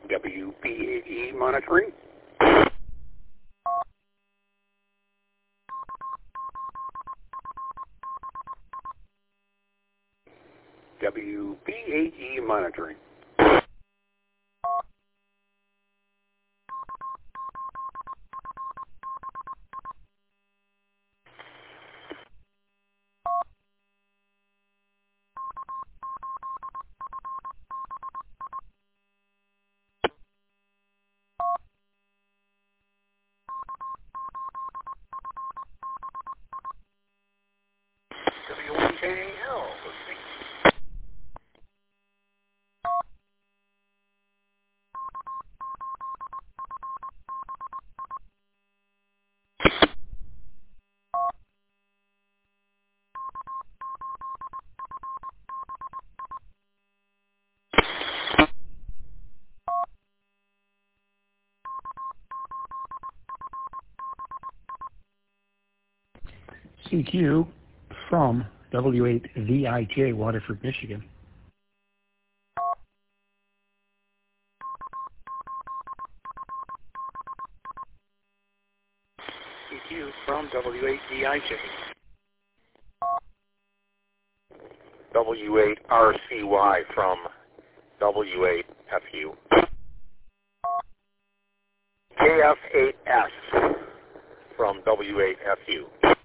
WPAE monitoring. WPAE monitoring. WKL. CQ from W8VIJ, Waterford, Michigan. CQ from W8VIJ. W8RCY from W8FU. KF8S from W8FU.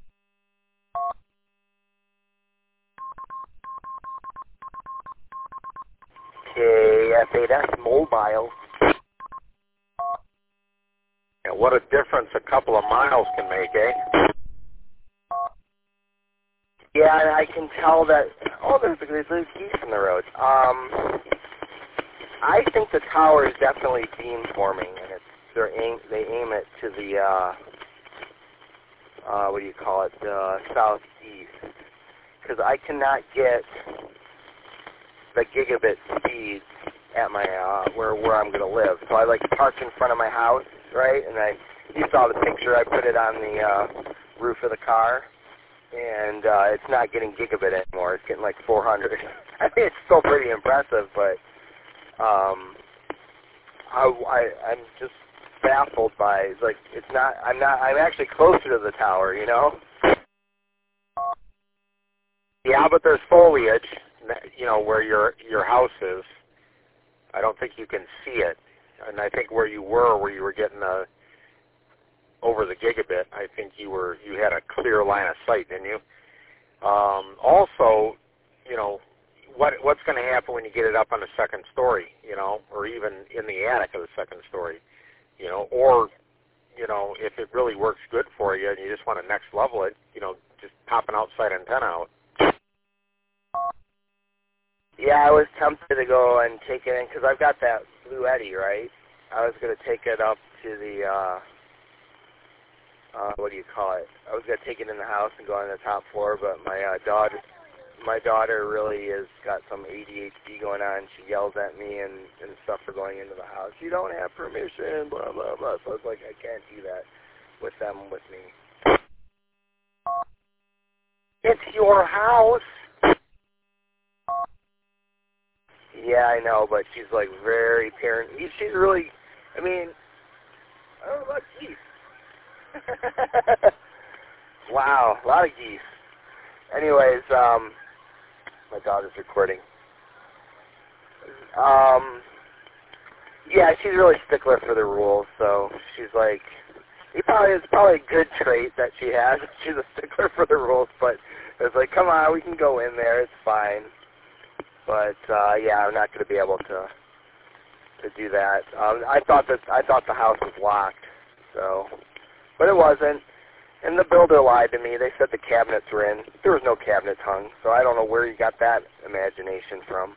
KF8S Mobile. And what a difference a couple of miles can make, eh? Yeah, and I can tell that. Oh, there's geese in the road. I think the tower is definitely beamforming, and they aim it to the what do you call it, southeast, because I cannot get the gigabit speeds at my where I'm going to live. So I parked in front of my house, right? And you saw the picture. I put it on the roof of the car, and it's not getting gigabit anymore. It's getting 400. I mean, it's still pretty impressive, but I'm just baffled by it's not. I'm actually closer to the tower, you know. Yeah, but there's foliage, where your house is. I don't think you can see it, and I think where you were getting over the gigabit, I think you had a clear line of sight, didn't you? Also, what's going to happen when you get it up on the second story, or even in the attic of the second story, or if it really works good for you and you just want to next level it, just pop an outside antenna out. Yeah, I was tempted to go and take it in because I've got that Blue Eddy, right? I was going to take it up to the, what do you call it? I was going to take it in the house and go on the top floor, but my daughter really has got some ADHD going on. She yells at me and stuff for going into the house. You don't have permission, blah, blah, blah. So I was like, I can't do that with them with me. It's your house. Yeah, I know, but she's very parent. She's really, I don't know about geese. Wow, a lot of geese. Anyways, my daughter's recording. Yeah, she's really stickler for the rules, so she's it's probably a good trait that she has. She's a stickler for the rules, but it's come on, we can go in there, it's fine. But yeah, I'm not going to be able to do that. I thought the house was locked, so, but it wasn't. And the builder lied to me. They said the cabinets were in. There was no cabinets hung, so I don't know where you got that imagination from.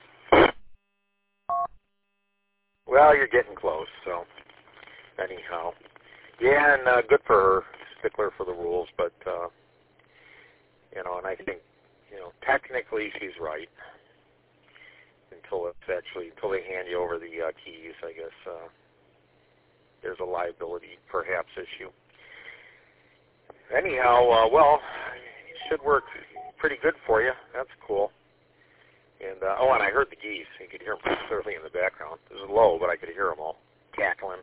Well, you're getting close, so anyhow. Yeah, and good for her, stickler for the rules, but, and I think, technically she's right. Until they hand you over the keys, I guess there's a liability perhaps issue. Anyhow, well, it should work pretty good for you. That's cool. And and I heard the geese. You could hear them pretty clearly in the background. It was low, but I could hear them all cackling.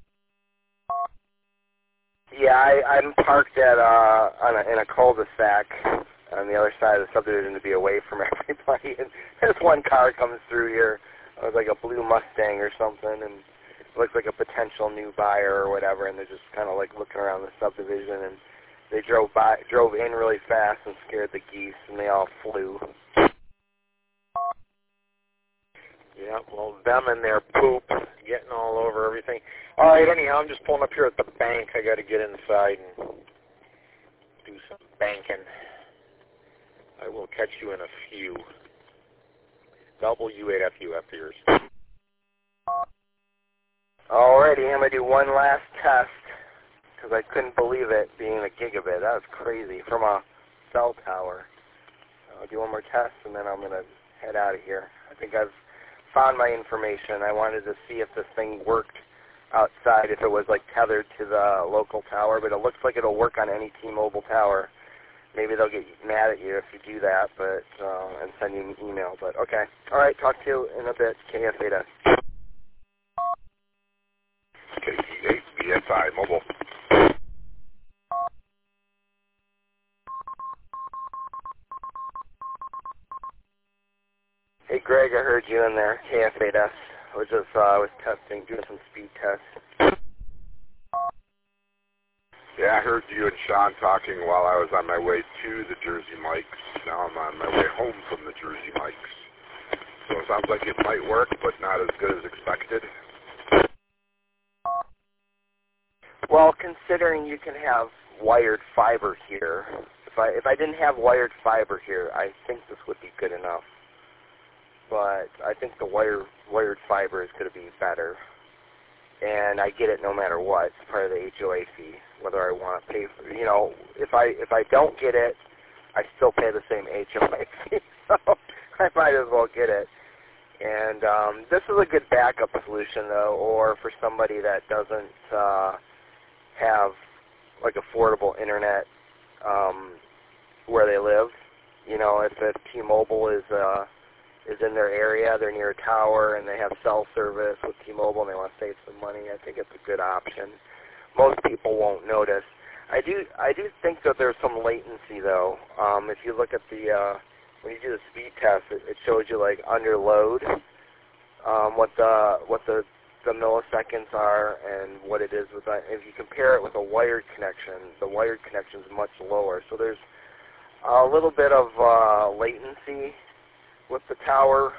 Yeah, I'm parked at in a cul-de-sac on the other side of the subdivision to be away from everybody. And this one car comes through here. It was like a blue Mustang or something, and it looks like a potential new buyer or whatever. And they're just kind of like looking around the subdivision, and they drove in really fast and scared the geese, and they all flew. Yeah, well, them and their poop getting all over everything. All right, anyhow, I'm just pulling up here at the bank. I got to get inside and do some banking. I will catch you in a few. W8FU after yours. Alrighty, I'm going to do one last test because I couldn't believe it being a gigabit. That was crazy from a cell tower. I'll do one more test and then I'm going to head out of here. I think I've found my information. I wanted to see if this thing worked outside, if it was like tethered to the local tower, but it looks like it'll work on any T-Mobile tower. Maybe they'll get mad at you if you do that, but and send you an email. But okay, all right. Talk to you in a bit. KF8S. KT8 BSI Mobile. Hey Greg, I heard you in there. KF8S. I was testing, doing some speed tests. Yeah, I heard you and Sean talking while I was on my way to the Jersey Mike's. Now I'm on my way home from the Jersey Mike's. So it sounds like it might work, but not as good as expected. Well, considering you can have wired fiber here, if I didn't have wired fiber here, I think this would be good enough. But I think the wired fiber is going to be better. And I get it no matter what. It's part of the HOA fee, whether I want to pay for it. You know, if I don't get it, I still pay the same HOA fee. So I might as well get it. And this is a good backup solution, though, or for somebody that doesn't have, like, affordable internet where they live. You know, if T-Mobile is in their area, they're near a tower, and they have cell service with T-Mobile, and they want to save some money, I think it's a good option. Most people won't notice. I do think that there's some latency, though. If you look at the when you do the speed test, it shows you like under load, what the milliseconds are, and what it is with that. If you compare it with a wired connection, the wired connection is much lower. So there's a little bit of latency with the tower,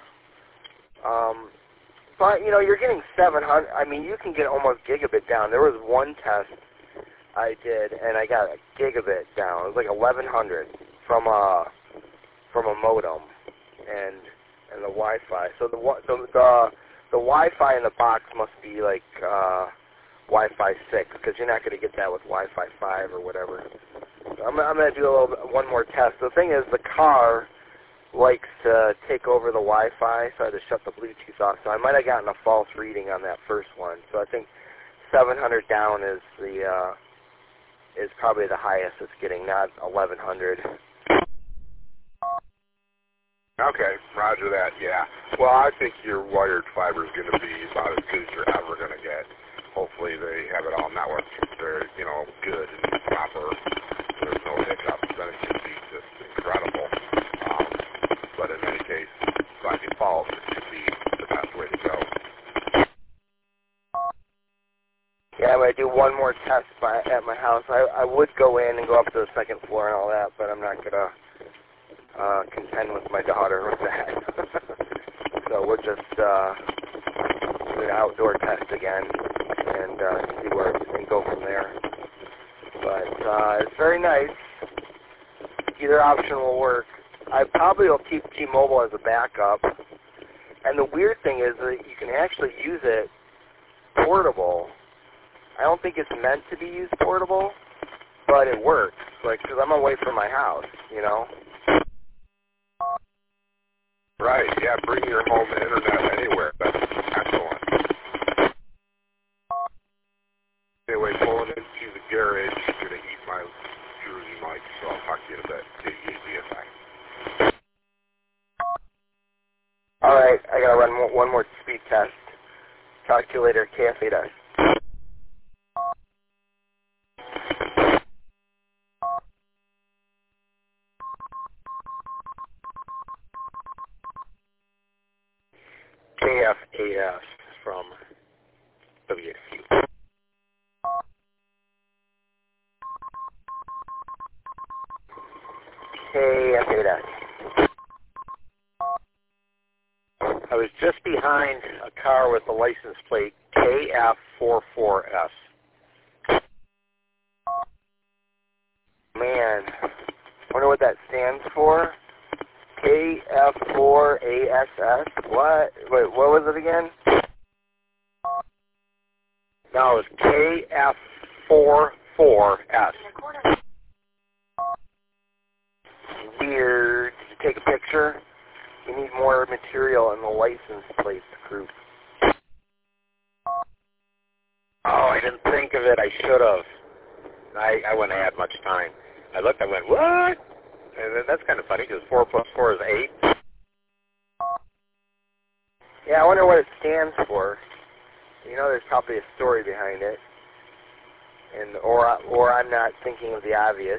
but you know, you're getting 700. I mean, you can get almost gigabit down. There was one test I did, and I got a gigabit down. It was like 1100 from a modem and the Wi-Fi. So the Wi-Fi in the box must be like Wi-Fi 6, because you're not going to get that with Wi-Fi 5 or whatever. So I'm going to do one more test. The thing is, the car likes to take over the Wi-Fi, so I had to shut the Bluetooth off. So I might have gotten a false reading on that first one. So I think 700 down is probably the highest it's getting, not 1100. Okay, roger that, yeah. Well, I think your wired fiber is going to be about as good as you're ever going to get. Hopefully they have it all networked. They're, you know, good and proper. There's no hiccups. Then it should be just incredible. But in any case, by default, it should be the best way to go. Yeah, I'm going to do one more test at my house. I would go in and go up to the second floor and all that, but I'm not going to contend with my daughter with that. So we'll just do an outdoor test again and see where and go from there. But it's very nice. Either option will work. I probably will keep T-Mobile as a backup. And the weird thing is that you can actually use it portable. I don't think it's meant to be used portable, but it works. Like, because I'm away from my house, you know. Right, yeah, bring your home internet anywhere. That's excellent. Anyway, pulling into the garage, I'm going to eat my Jersey Mike, so I'll talk to you in a bit. KT BSI. one more speed test. Talk to you later, KF8S. KF8S from W8FU. KF8S. I was just behind a car with the license plate KF44S. Man, wonder what that stands for. KF4ASS? What? Wait, what was it again? No, it was KF44S. Weird. Did you take a picture? You need more material in the license plate group. Oh, I didn't think of it. I should have. I wouldn't have had much time. I looked, I went, what? And then that's kind of funny because 4 plus 4 is 8. Yeah, I wonder what it stands for. You know, there's probably a story behind it, and or I'm not thinking of the obvious.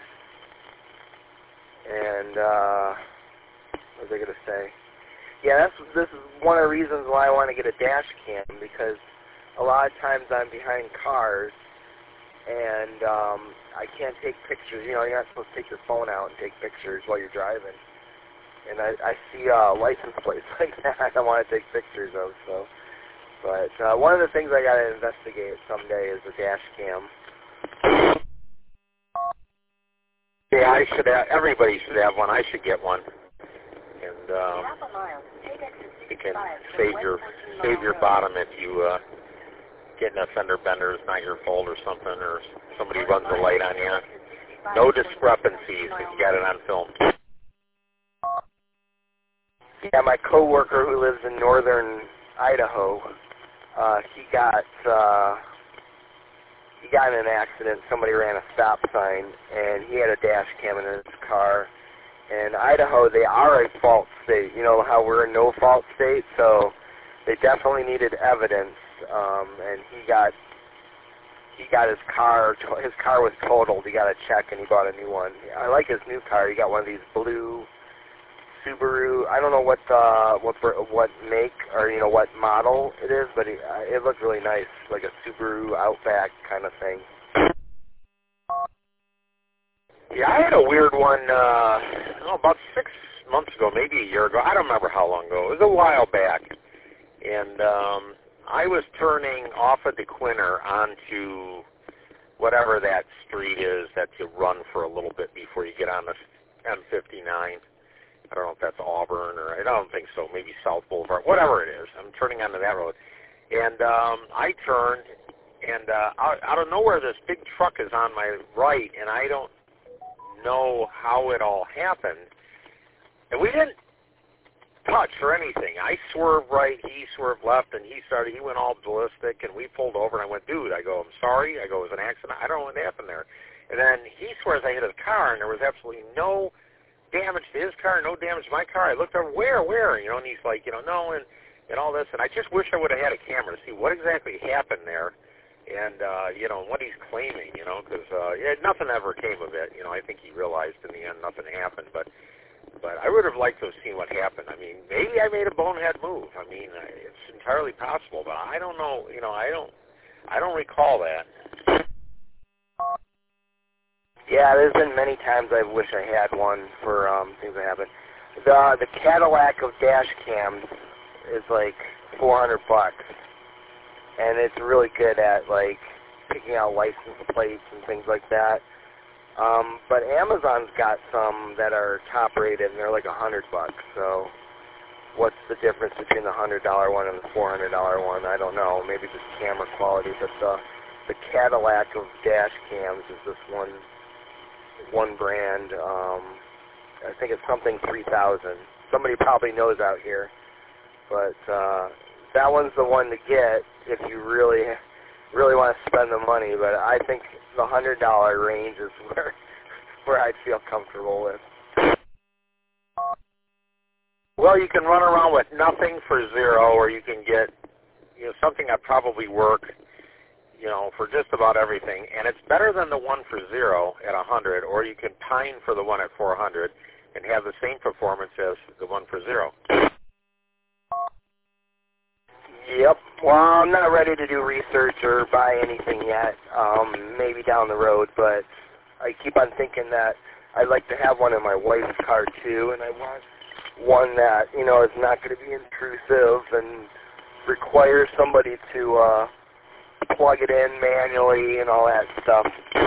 And what was I gonna say? Yeah, this is one of the reasons why I want to get a dash cam, because a lot of times I'm behind cars and I can't take pictures. You know, you're not supposed to take your phone out and take pictures while you're driving. And I see license plates like that I want to take pictures of. So, but one of the things I got to investigate someday is a dash cam. Yeah, I should have. Everybody should have one. I should get one, and you can save your bottom if you get in a fender bender. It's not your fault or something, or somebody runs a light on you. No discrepancies if you got it on film. Yeah, my coworker who lives in northern Idaho, he got in an accident. Somebody ran a stop sign, and he had a dash cam in his car. And Idaho, they are a fault state. You know how we're a no-fault state, so they definitely needed evidence. And he got his car. His car was totaled. He got a check, and he bought a new one. I like his new car. He got one of these blue Subaru. I don't know what make or what model it is, but it looked really nice, like a Subaru Outback kind of thing. Yeah, I had a weird one about 6 months ago, maybe a year ago. I don't remember how long ago. It was a while back. And I was turning off of DeQuinter onto whatever that street is that you run for a little bit before you get on the M59. I don't know if that's Auburn or I don't think so. Maybe South Boulevard, whatever it is. I'm turning onto that road. And I turned, and out of nowhere, this big truck is on my right, and I don't know how it all happened. And we didn't touch or anything. I swerved right, he swerved left, and he went all ballistic, and we pulled over, and I went, dude, I go, I'm sorry. I go, it was an accident. I don't know what happened there. And then he swears I hit his car, and there was absolutely no damage to his car, no damage to my car. I looked over, where, and he's like, no, and all this, and I just wish I would have had a camera to see what exactly happened there, and, what he's claiming, because nothing ever came of it. I think he realized in the end nothing happened, but I would have liked to have seen what happened. I mean, maybe I made a bonehead move. I mean, it's entirely possible, but I don't know, I don't recall that. Yeah, there's been many times I wish I had one for things that happened. The Cadillac of dash cams is like $400, and it's really good at like picking out license plates and things like that. But Amazon's got some that are top rated, and they're like $100. So what's the difference between the $100 one and the $400 one? I don't know. Maybe just camera quality, but the Cadillac of dash cams is this one brand. I think it's something 3000. Somebody probably knows out here, but that one's the one to get if you really want to spend the money. But I think the $100 range is where I'd feel comfortable with. Well, you can run around with nothing for $0, or you can get, something that probably work, for just about everything. And it's better than the one for $0 at 100, or you can pine for the one at 400 and have the same performance as the one for $0. Yep. Well, I'm not ready to do research or buy anything yet. Maybe down the road, but I keep on thinking that I'd like to have one in my wife's car too, and I want one that, is not going to be intrusive and require somebody to plug it in manually and all that stuff.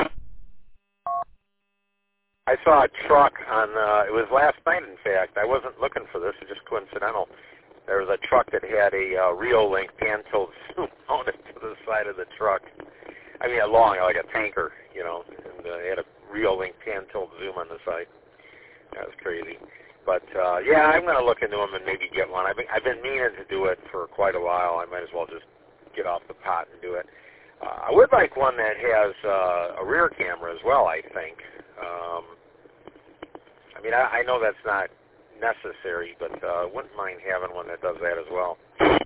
I saw a truck on, it was last night in fact. I wasn't looking for this, it was just coincidental. There was a truck that had a Reolink pan-tilt zoom mounted to the side of the truck. I mean, like a tanker, and it had a Reolink pan-tilt zoom on the side. That was crazy. But, yeah, I'm going to look into them and maybe get one. I've been meaning to do it for quite a while. I might as well just get off the pot and do it. I would like one that has a rear camera as well, I think. I mean, I know that's not necessary, but wouldn't mind having one that does that as well.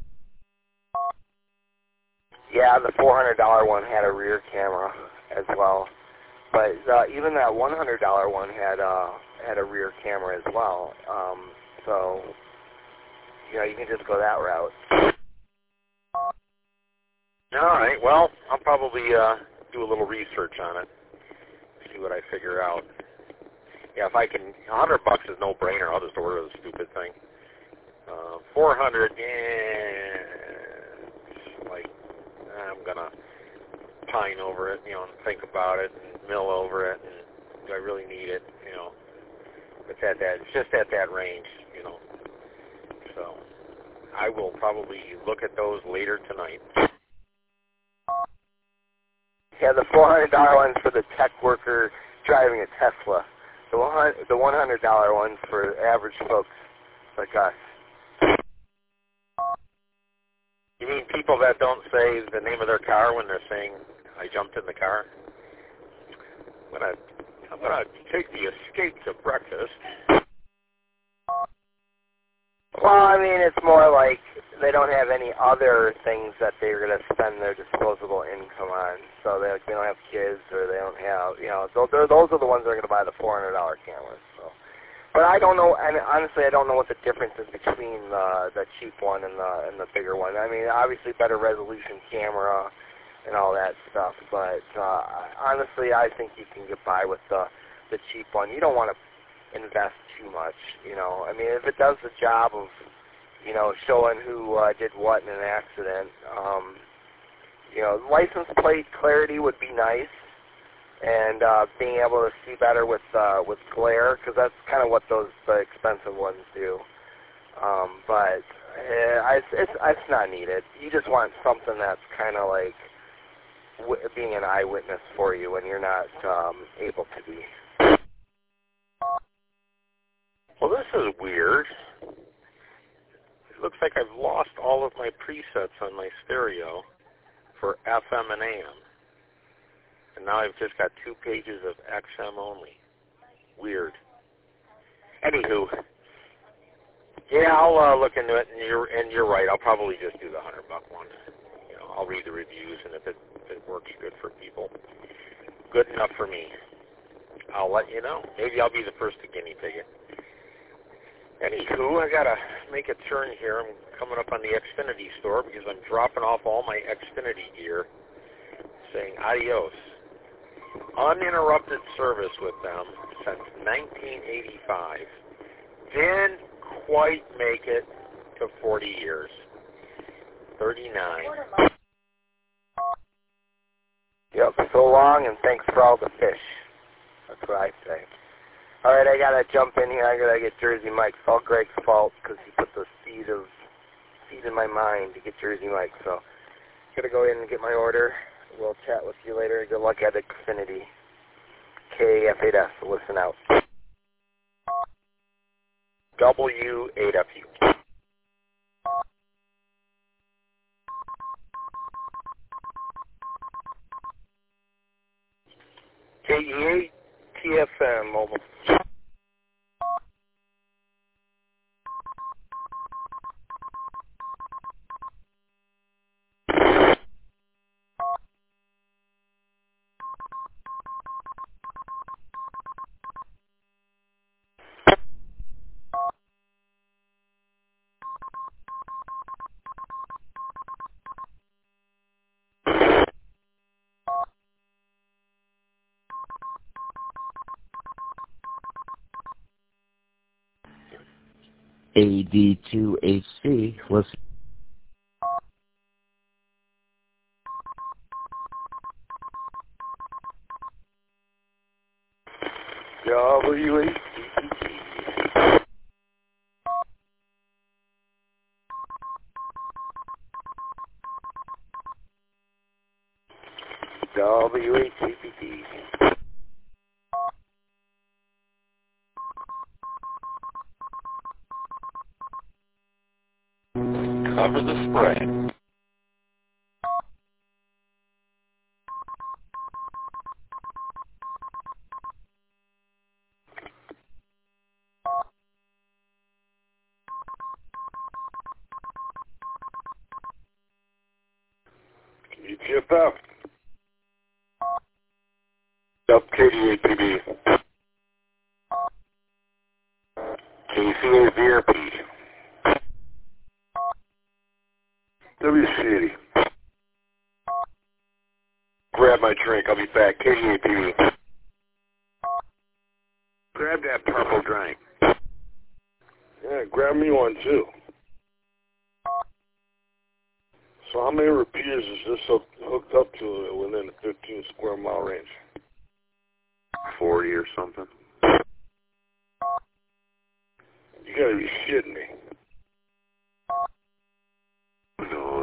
Yeah, the $400 one had a rear camera as well, but even that $100 one had a rear camera as well. So you can just go that route. All right. Well, I'll probably do a little research on it, see what I figure out. Yeah, if I can, $100 is no brainer. I'll just order the stupid thing. 400, I'm gonna pine over it, and think about it and mill over it. And do I really need it? It's just at that range, So I will probably look at those later tonight. Yeah, the $400 one's for the tech worker driving a Tesla. The $100 one's for average folks like us. You mean people that don't say the name of their car when they're saying, I jumped in the car? I'm gonna take the Escape to breakfast. Well, I mean, it's more like they don't have any other things that they're going to spend their disposable income on. So they don't have kids, or they don't have, those are the ones that are going to buy the $400 cameras. So, but I don't know, and honestly, I don't know what the difference is between the cheap one and the bigger one. I mean, obviously, better resolution camera and all that stuff. But honestly, I think you can get by with the cheap one. You don't want to invest too much, I mean, if it does the job of, showing who did what in an accident, license plate clarity would be nice, and being able to see better with glare, because that's kind of what the expensive ones do. But it's not needed. You just want something that's kind of like being an eyewitness for you when you're not able to be. Well, this is weird. It looks like I've lost all of my presets on my stereo for FM and AM. And now I've just got 2 pages of XM only. Weird. Anywho, yeah, I'll look into it, and you're right. I'll probably just do the $100 one. I'll read the reviews, and if it works good for people, good enough for me, I'll let you know. Maybe I'll be the first to guinea pig it. Anywho, I gotta make a turn here. I'm coming up on the Xfinity store because I'm dropping off all my Xfinity gear, saying adios. Uninterrupted service with them since 1985. Didn't quite make it to 40 years. 39. Yep, so long, and thanks for all the fish. That's what I say. All right, I got to jump in here. I got to get Jersey Mike. It's all Greg's fault because he put the seed in my mind to get Jersey Mike. So got to go in and get my order. We'll chat with you later. Good luck at Xfinity. KF8S, listen out. W8FU. KE8 TFM mobile. AD2HC. Listen. WHCPT. WHCPT. Cover the spread. ETFF. WKDAPB. KCAVRP. WCity. Grab my drink, I'll be back. KDAPB. Grab that purple drink. Yeah, grab me one too. So how many repeaters is this hooked up to within the 15 square mile range? 40 or something. You gotta be shitting me. Who knows?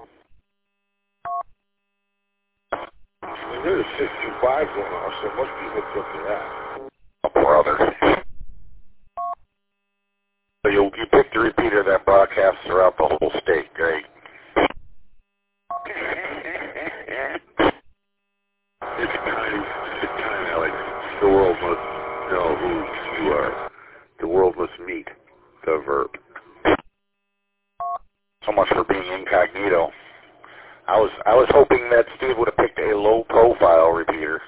I mean, there's a 625 going on, so it must be hooked up to that. Oh, brother. So you picked the repeater that broadcasts throughout the whole state, great. It's time, Alex. The world must know who you are. The world must meet the verb. So much for being incognito. I was hoping that Steve would have picked a low-profile repeater.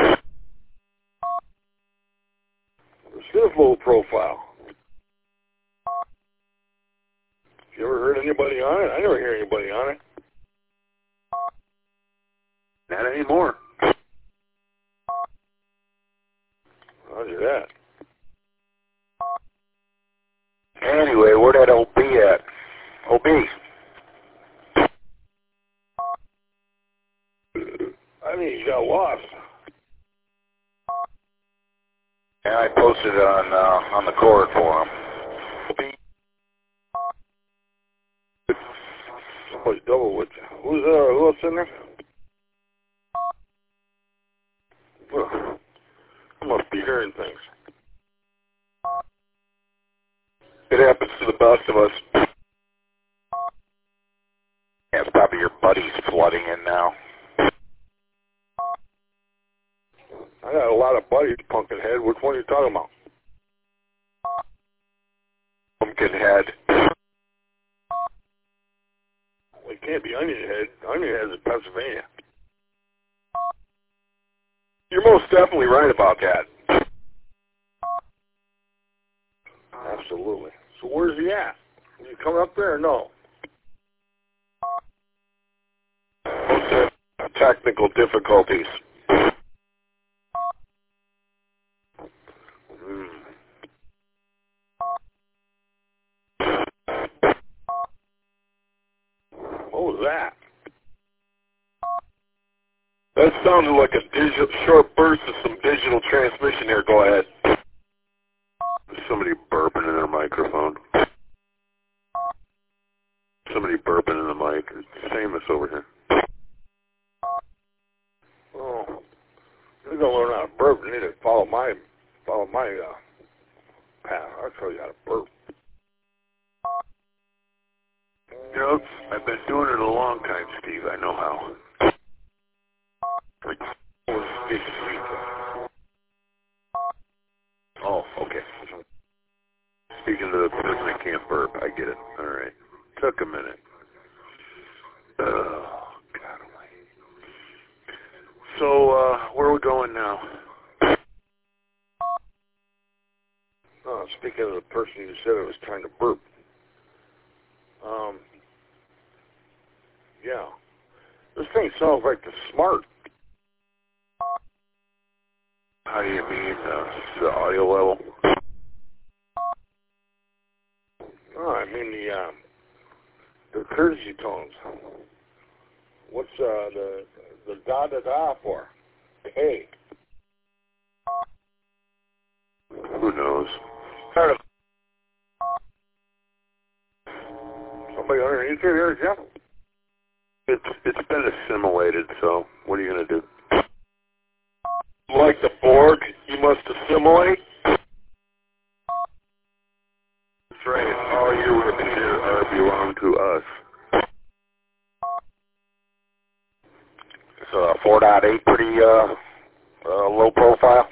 Still low profile. You ever heard anybody on it? I never hear anybody on it. Not anymore. Roger that. Anyway, where that OB at? OB. I think he got lost. And I posted it on the cord for him. Somebody's double with you. Who else in there? Well, I must be hearing things. It happens to the best of us. Yeah, it's probably your buddies flooding in now. I got a lot of buddies, Pumpkinhead. Which one are you talking about? Pumpkinhead. Well, it can't be Onionhead. Onionhead's in Pennsylvania. You're most definitely right about that. Absolutely. So where's he at? Is he coming up there or no? Technical difficulties. What was that? That sounded like a short burst of some digital transmission here. Go ahead. There's somebody burping in their microphone. Somebody burping in the mic. It's famous over here. Oh, you're gonna learn how to burp. You need to follow my path. I'll show you how to burp. You know, I've been doing it a long time, Steve. I know how. Oh, okay. Speaking to the person that can't burp, I get it. All right. Took a minute. Oh, God almighty. So, where are we going now? Oh, speaking of the person who said it was trying to burp. Yeah. This thing sounds like the Smart. How do you mean, the audio level? mean the courtesy tones. What's the da-da-da for? Hey. Who knows? Somebody underneath here, Jeff? It's been assimilated, so what are you going to do? Like the Borg, you must assimilate? That's right. All your ribbons here belong to us. So 4.8 pretty low profile.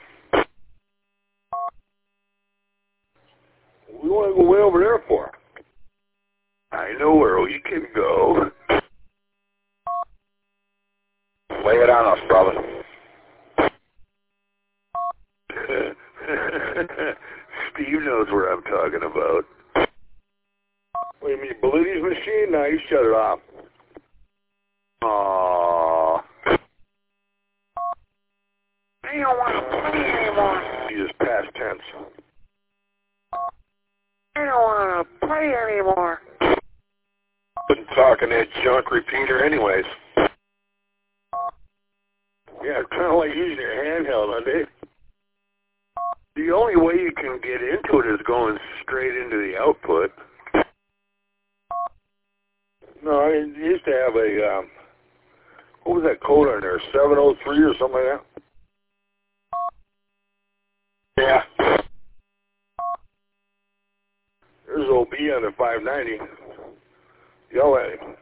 We want to go way over there for. I know where you can go. Lay it on us, brother. Steve knows what I'm talking about. What do you mean, Belitti's machine? Now you shut it off. Aww. I don't want to play anymore. You just past tense. I don't want to play anymore. Been talking that junk repeater anyways. Yeah, it's kind of like using your handheld, huh, Dave? The only way you can get into it is going straight into the output. No, I used to have a, what was that code on there, 703 or something like that? Yeah. There's OB on the 590. Yell at him.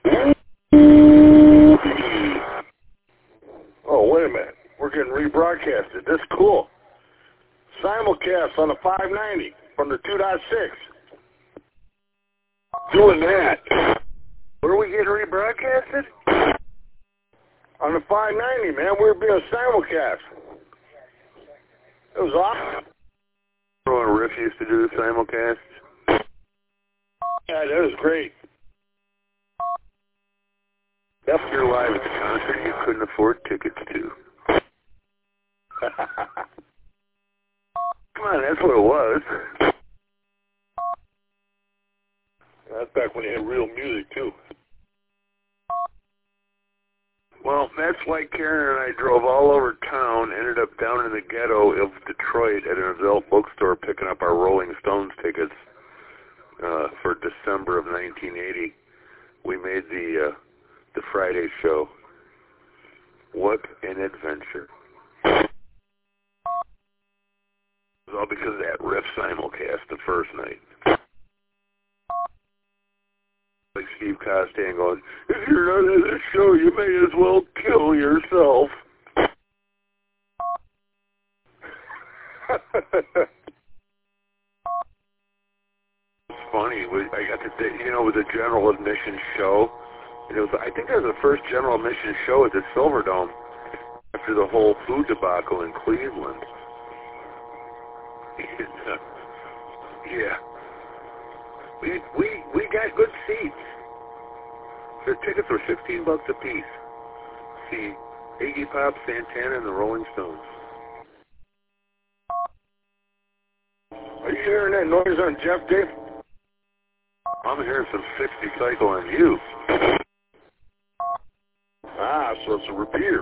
Oh, wait a minute. We're getting rebroadcasted. That's cool. Simulcast on the 590 from the 2.6. Doing that. Where are we getting rebroadcasted? On the 590, man. We were being simulcast. It was awesome. When Riff used to do the simulcast? Yeah, that was great. If you're live at the concert you couldn't afford tickets to. Come on, that's what it was. That's back when they had real music, too. Well, that's like Karen and I drove all over town, ended up down in the ghetto of Detroit at an adult bookstore picking up our Rolling Stones tickets for December of 1980. We made the Friday show. What an adventure. It was all because of that Riff simulcast the first night. Like Steve Costain going, if you're not at this show, you may as well kill yourself. It's funny. I got to, it was a general admission show. And it was, I think that was the first general admission show at the Silverdome after the whole food debacle in Cleveland. Yeah. We got good seats. The tickets were $15 a piece. See Iggy Pop, Santana, and the Rolling Stones. Are you hearing that noise on Jeff, Dave? I'm hearing some 60 cycle on you. Ah, so it's a repeater.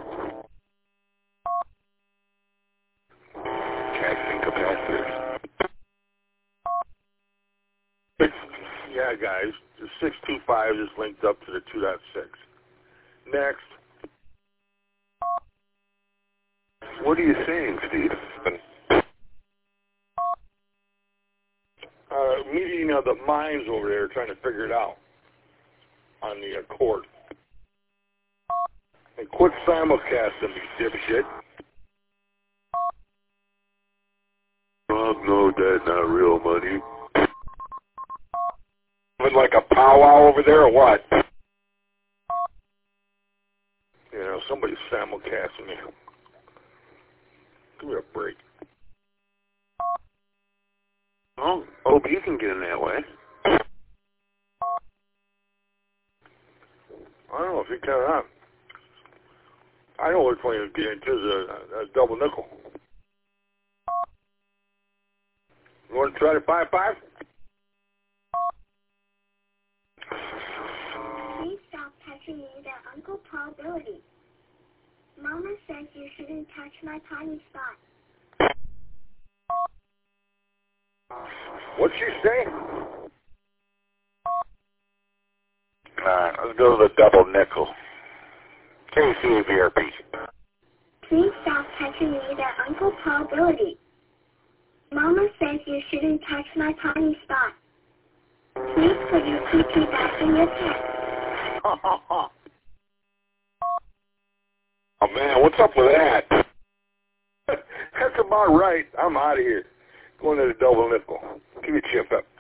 Casting capacitors. Yeah, guys, the 625 is linked up to the 2.6. Next. What are you saying, Steve? Meeting of the minds over there trying to figure it out on the cord. And quit simulcasting me, dipshit. No, Dad, not real money. Like a powwow over there or what? Somebody's simulcasting me. Give me a break. Well, OB can get in that way. I don't know if you can or not. I know which one you get into is a double nickel. You want to try the 5.5? touching me that Uncle Paul ability. Mama says you shouldn't touch my tiny spot. What'd she say? Let's go to the double nickel. KCABRP. Please stop touching me that Uncle Paul ability. Mama says you shouldn't touch my tiny spot. Please put your PP back in your pants. Oh, man, what's up with that? That's about right. I'm out of here. Going to the double nickel. Give me a chip up.